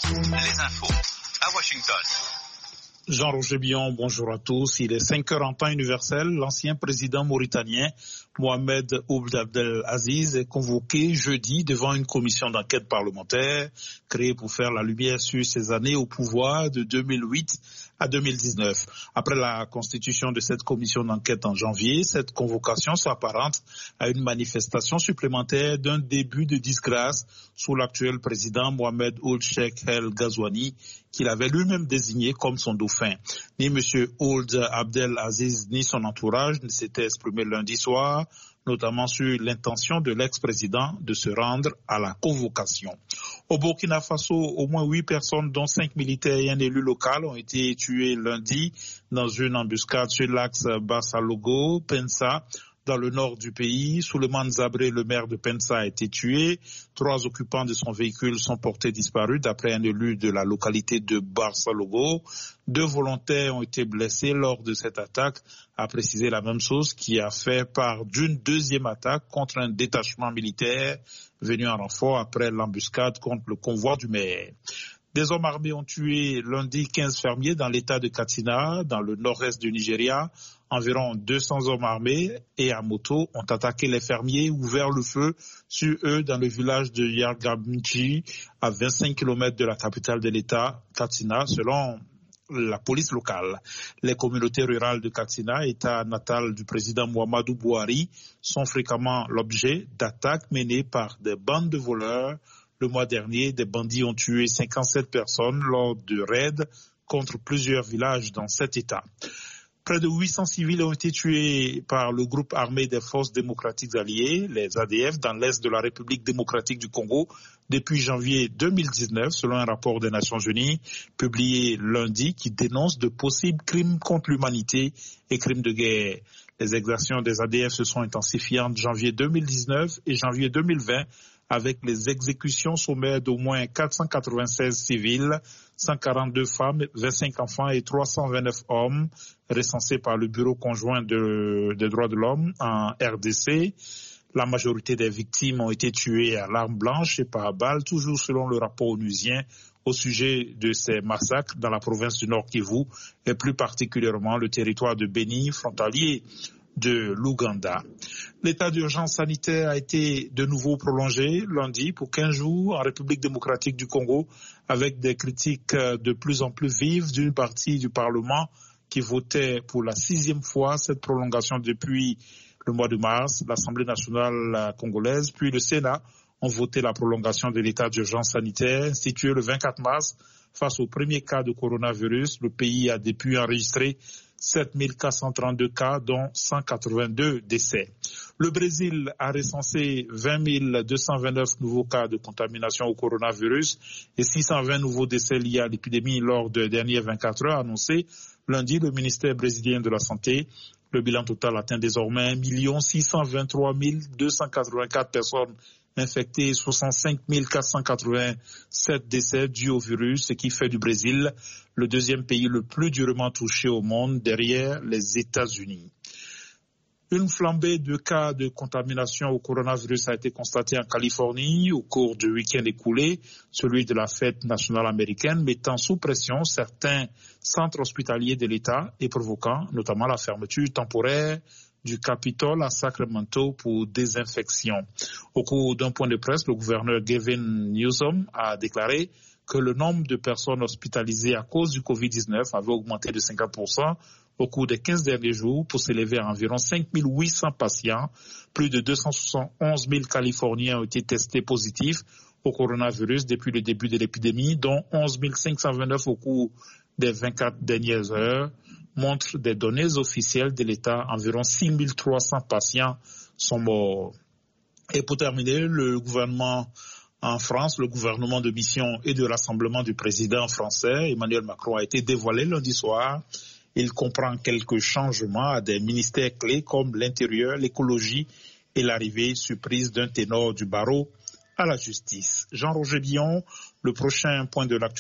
Les infos à Washington. Jean-Roger Billon, bonjour à tous. Il est 5h en temps universel. L'ancien président mauritanien Mohamed Ould Abdel Aziz est convoqué jeudi devant une commission d'enquête parlementaire créée pour faire la lumière sur ses années au pouvoir de 2008 à 2019. Après la constitution de cette commission d'enquête en janvier, cette convocation s'apparente à une manifestation supplémentaire d'un début de disgrâce sous l'actuel président Mohamed Ould Cheikh El Ghazouani, qu'il avait lui-même désigné comme son dauphin. Ni M. Ould Abdel Aziz ni son entourage ne s'étaient exprimés lundi soir, notamment sur l'intention de l'ex-président de se rendre à la convocation. Au Burkina Faso, au moins 8 personnes, dont 5 militaires et un élu local, ont été tués lundi dans une embuscade sur l'axe Bassalogo-Pensa, dans le nord du pays. Souleymane Zabré, le maire de Pensa, a été tué. 3 occupants de son véhicule sont portés disparus, d'après un élu de la localité de Bassalogo. 2 volontaires ont été blessés lors de cette attaque, a précisé la même chose, qui a fait part d'une deuxième attaque contre un détachement militaire venu en renfort après l'embuscade contre le convoi du maire. Des hommes armés ont tué lundi 15 fermiers dans l'état de Katsina, dans le nord-est du Nigeria. Environ 200 hommes armés et à moto ont attaqué les fermiers, ouvert le feu sur eux dans le village de Yargamchi, à 25 km de la capitale de l'état, Katsina, selon la police locale. Les communautés rurales de Katsina, état natal du président Muhammadu Buhari, sont fréquemment l'objet d'attaques menées par des bandes de voleurs. Le mois dernier, des bandits ont tué 57 personnes lors de raids contre plusieurs villages dans cet État. Près de 800 civils ont été tués par le groupe armé des forces démocratiques alliées, les ADF, dans l'est de la République démocratique du Congo depuis janvier 2019, selon un rapport des Nations Unies publié lundi qui dénonce de possibles crimes contre l'humanité et crimes de guerre. Les exactions des ADF se sont intensifiées entre janvier 2019 et janvier 2020, avec les exécutions sommaires d'au moins 496 civils, 142 femmes, 25 enfants et 329 hommes recensés par le Bureau conjoint des droits de l'homme en RDC. La majorité des victimes ont été tuées à l'arme blanche et par balle, toujours selon le rapport onusien au sujet de ces massacres dans la province du Nord Kivu et plus particulièrement le territoire de Beni, frontalier de l'Ouganda. L'état d'urgence sanitaire a été de nouveau prolongé lundi pour 15 jours en République démocratique du Congo, avec des critiques de plus en plus vives d'une partie du Parlement qui votait pour la 6e fois cette prolongation depuis le mois de mars. L'Assemblée nationale congolaise puis le Sénat ont voté la prolongation de l'état d'urgence sanitaire institué le 24 mars face au premier cas de coronavirus. Le pays a depuis enregistré 7 432 cas, dont 182 décès. Le Brésil a recensé 20 229 nouveaux cas de contamination au coronavirus et 620 nouveaux décès liés à l'épidémie lors des dernières 24 heures, annoncé lundi le ministère brésilien de la Santé. Le bilan total atteint désormais 1 623 284 personnes infectés, 65 487 décès dus au virus, ce qui fait du Brésil le 2e pays le plus durement touché au monde, derrière les États-Unis. Une flambée de cas de contamination au coronavirus a été constatée en Californie au cours du week-end écoulé, celui de la fête nationale américaine, mettant sous pression certains centres hospitaliers de l'État et provoquant notamment la fermeture temporaire du Capitole à Sacramento pour désinfection. Au cours d'un point de presse, le gouverneur Gavin Newsom a déclaré que le nombre de personnes hospitalisées à cause du Covid-19 avait augmenté de 50% au cours des 15 derniers jours pour s'élever à environ 5 800 patients. Plus de 271 000 Californiens ont été testés positifs au coronavirus depuis le début de l'épidémie, dont 11 529 au cours des 24 dernières heures. Montrent des données officielles de l'État, environ 6 300 patients sont morts. Et pour terminer, le gouvernement en France, le gouvernement de mission et de rassemblement du président français, Emmanuel Macron, a été dévoilé lundi soir. Il comprend quelques changements à des ministères clés comme l'intérieur, l'écologie et l'arrivée surprise d'un ténor du barreau à la justice. Jean-Roger Billon, le prochain point de l'actualité.